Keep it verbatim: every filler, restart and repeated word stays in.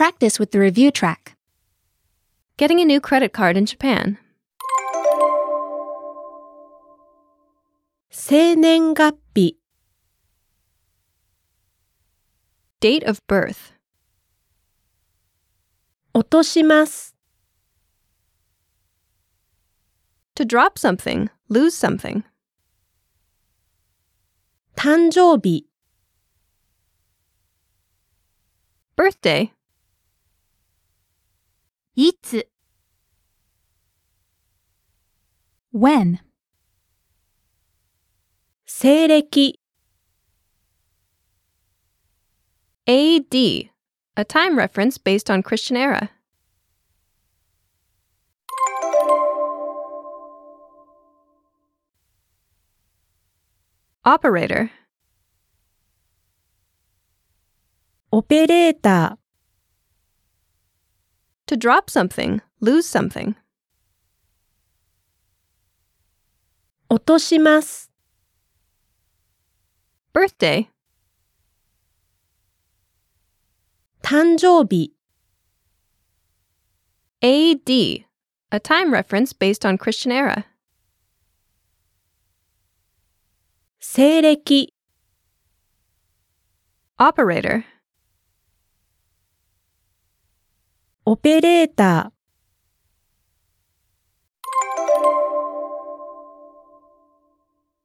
practice with the review track. Getting a new credit card in Japan. 生年月日 Date of birth. 落とします To drop something, lose something. 誕生日 Birthday. いつ when 西暦 A D. A time reference based on Christian era. Operator. オペレータ To drop something, lose something. ー落とします Birthday. 誕生日 A D. A time reference based on Christian era. 西暦 Operator. オペレーター